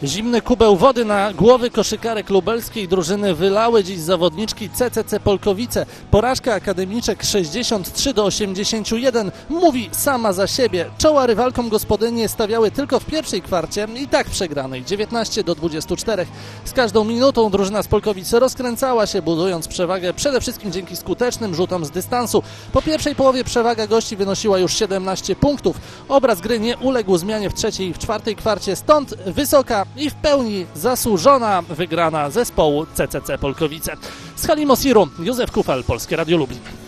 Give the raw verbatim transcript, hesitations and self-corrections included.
Zimny kubeł wody na głowy koszykarek lubelskiej drużyny wylały dziś zawodniczki C C C Polkowice. Porażka akademiczek sześćdziesiąt trzy do osiemdziesięciu jeden mówi sama za siebie. Czoła rywalkom gospodynie stawiały tylko w pierwszej kwarcie i tak przegranej dziewiętnaście do dwudziestu czterech. Z każdą minutą drużyna z Polkowic rozkręcała się, budując przewagę przede wszystkim dzięki skutecznym rzutom z dystansu. Po pierwszej połowie przewaga gości wynosiła już siedemnaście punktów. Obraz gry nie uległ zmianie w trzeciej i w czwartej kwarcie, stąd wysoka i w pełni zasłużona wygrana zespołu C C C Polkowice. Z hali Mosiru, Józef Kufel, Polskie Radio Lublin.